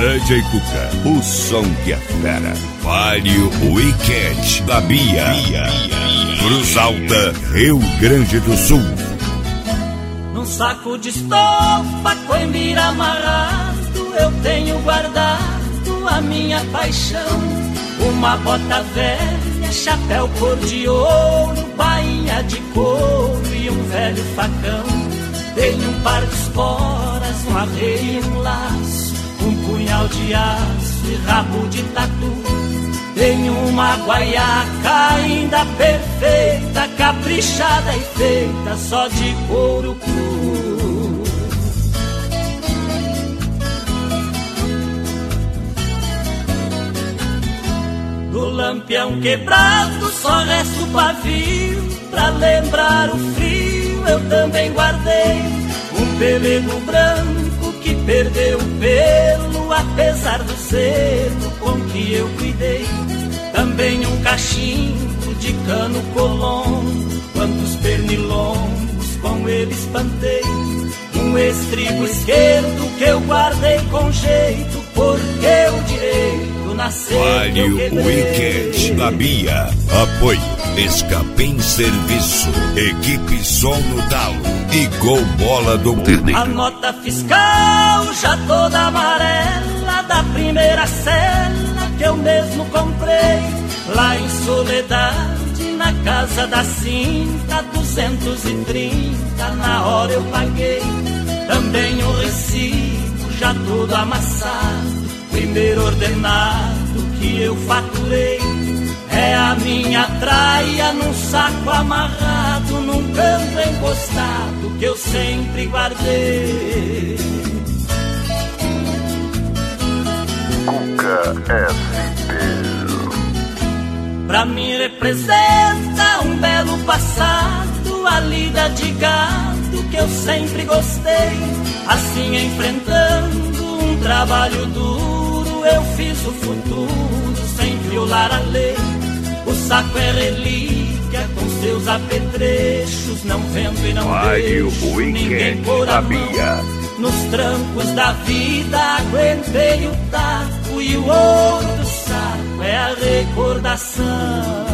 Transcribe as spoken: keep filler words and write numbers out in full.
D J Cuca, o som que é fera. Vale o Weekend da Bia. Bia. Cruz Alta, Rio Grande do Sul. Num saco de estopa, coimbira amarrado, eu tenho guardado a minha paixão. Uma bota velha, chapéu cor de ouro, bainha de couro e um velho facão. Tenho um par de esporas, um arreio e um laço, um punhal de aço e rabo de tatu. Tenho uma guaiaca ainda perfeita, caprichada e feita só de couro cru. Do lampião quebrado só resta o pavio, pra lembrar o frio eu também guardei um pelego branco que perdeu o pelo, apesar do selo com que eu cuidei. Também um cachimbo de cano colombo, quantos pernilongos com ele espantei. Um estribo esquerdo que eu guardei com jeito, porque o direito nasceu. Vale o Weekend da Bia. Apoio Escapim Serviço, Equipe Som no Talo e Gol Bola do Terneiro. A nota fiscal já toda amarela, da primeira cela que eu mesmo comprei lá em Soledade, na casa da Cinta, duzentos e trinta na hora eu paguei. Também o recibo já todo amassado, primeiro ordenado que eu faturei. É a minha traia num saco amarrado, num canto encostado que eu sempre guardei. Cuca S P. Pra mim representa um belo passado, a lida de gado que eu sempre gostei. Assim enfrentando um trabalho duro, eu fiz o futuro sem violar a lei. O saco é relíquia com seus apetrechos, não vendo e não Vai deixo o ninguém pôr a mão. Nos trancos da vida aguentei o taco e o ouro do saco é a recordação.